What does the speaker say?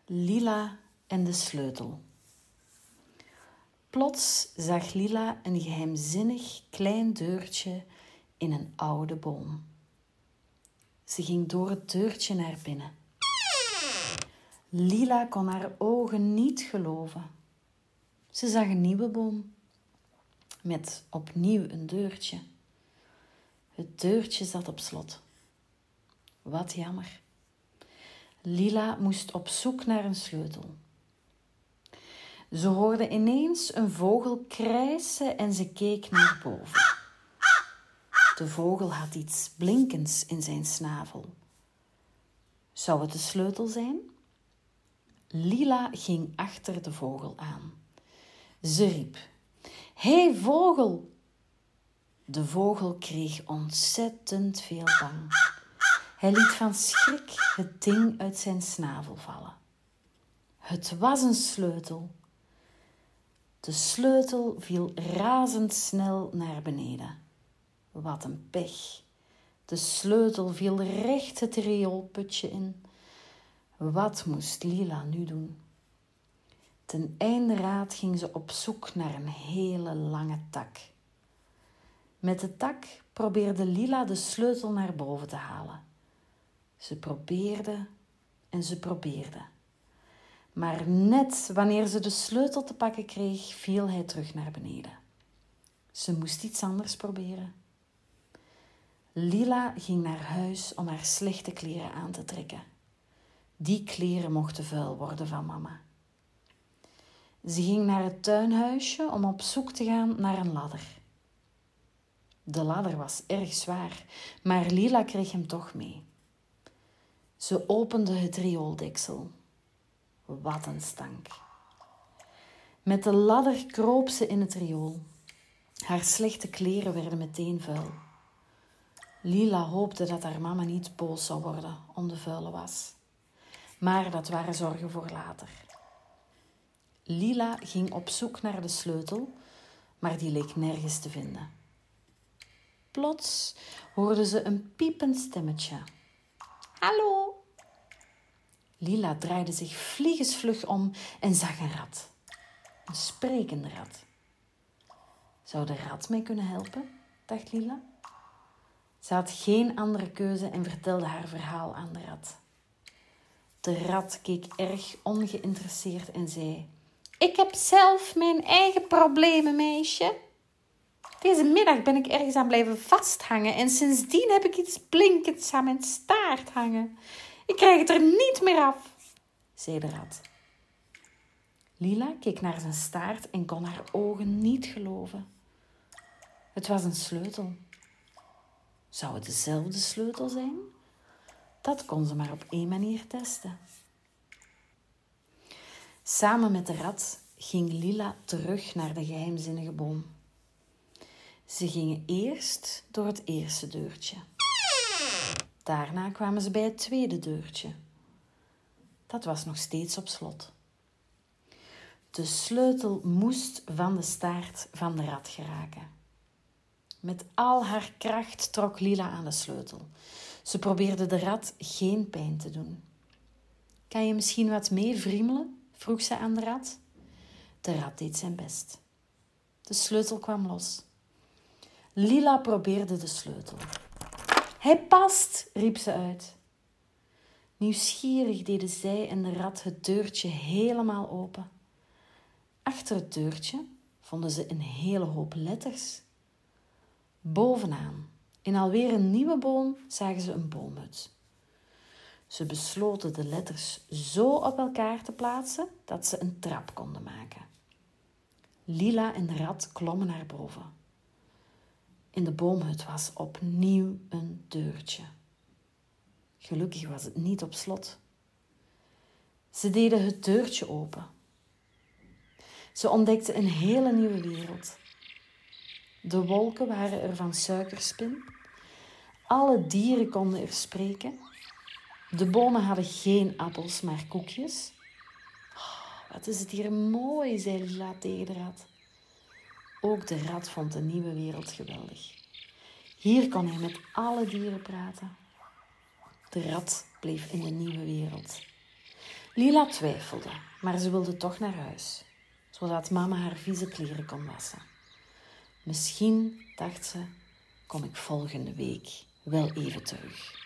Lila en de sleutel. Plots zag Lila een geheimzinnig klein deurtje in een oude boom. Ze ging door het deurtje naar binnen. Lila kon haar ogen niet geloven. Ze zag een nieuwe boom met opnieuw een deurtje. Het deurtje zat op slot. Wat jammer. Lila moest op zoek naar een sleutel. Ze hoorde ineens een vogel krijsen en ze keek naar boven. De vogel had iets blinkends in zijn snavel. Zou het de sleutel zijn? Lila ging achter de vogel aan. Ze riep: "Hé vogel!" De vogel kreeg ontzettend veel bang. Hij liet van schrik het ding uit zijn snavel vallen. Het was een sleutel. De sleutel viel razendsnel naar beneden. Wat een pech. De sleutel viel recht het rioolputje in. Wat moest Lila nu doen? Ten einde raad ging ze op zoek naar een hele lange tak. Met de tak probeerde Lila de sleutel naar boven te halen. Ze probeerde en ze probeerde. Maar net wanneer ze de sleutel te pakken kreeg, viel hij terug naar beneden. Ze moest iets anders proberen. Lila ging naar huis om haar slechte kleren aan te trekken. Die kleren mochten vuil worden van mama. Ze ging naar het tuinhuisje om op zoek te gaan naar een ladder. De ladder was erg zwaar, maar Lila kreeg hem toch mee. Ze opende het riooldeksel. Wat een stank. Met de ladder kroop ze in het riool. Haar slechte kleren werden meteen vuil. Lila hoopte dat haar mama niet boos zou worden om de vuile was. Maar dat waren zorgen voor later. Lila ging op zoek naar de sleutel, maar die leek nergens te vinden. Plots hoorde ze een piepend stemmetje. "Hallo!" Lila draaide zich vliegensvlug om en zag een rat. Een sprekende rat. Zou de rat mij kunnen helpen? Dacht Lila. Ze had geen andere keuze en vertelde haar verhaal aan de rat. De rat keek erg ongeïnteresseerd en zei: "Ik heb zelf mijn eigen problemen, meisje. Deze middag ben ik ergens aan blijven vasthangen en sindsdien heb ik iets blinkends aan mijn staart hangen. Ik krijg het er niet meer af," zei de rat. Lila keek naar zijn staart en kon haar ogen niet geloven. Het was een sleutel. Zou het dezelfde sleutel zijn? Dat kon ze maar op één manier testen. Samen met de rat ging Lila terug naar de geheimzinnige boom. Ze gingen eerst door het eerste deurtje. Daarna kwamen ze bij het tweede deurtje. Dat was nog steeds op slot. De sleutel moest van de staart van de rat geraken. Met al haar kracht trok Lila aan de sleutel. Ze probeerde de rat geen pijn te doen. "Kan je misschien wat mee vriemelen?" vroeg ze aan de rat. De rat deed zijn best. De sleutel kwam los. Lila probeerde de sleutel. "Hij past," riep ze uit. Nieuwsgierig deden zij en de rat het deurtje helemaal open. Achter het deurtje vonden ze een hele hoop letters. Bovenaan, in alweer een nieuwe boom, zagen ze een boomhut. Ze besloten de letters zo op elkaar te plaatsen dat ze een trap konden maken. Lila en de rat klommen naar boven. In de boomhut was opnieuw een deurtje. Gelukkig was het niet op slot. Ze deden het deurtje open. Ze ontdekten een hele nieuwe wereld. De wolken waren er van suikerspin. Alle dieren konden er spreken. De bomen hadden geen appels, maar koekjes. "Oh, wat is het hier mooi," zei Lila tegen de rat. Ook de rat vond de nieuwe wereld geweldig. Hier kon hij met alle dieren praten. De rat bleef in de nieuwe wereld. Lila twijfelde, maar ze wilde toch naar huis, zodat mama haar vieze kleren kon wassen. Misschien, dacht ze, kom ik volgende week wel even terug.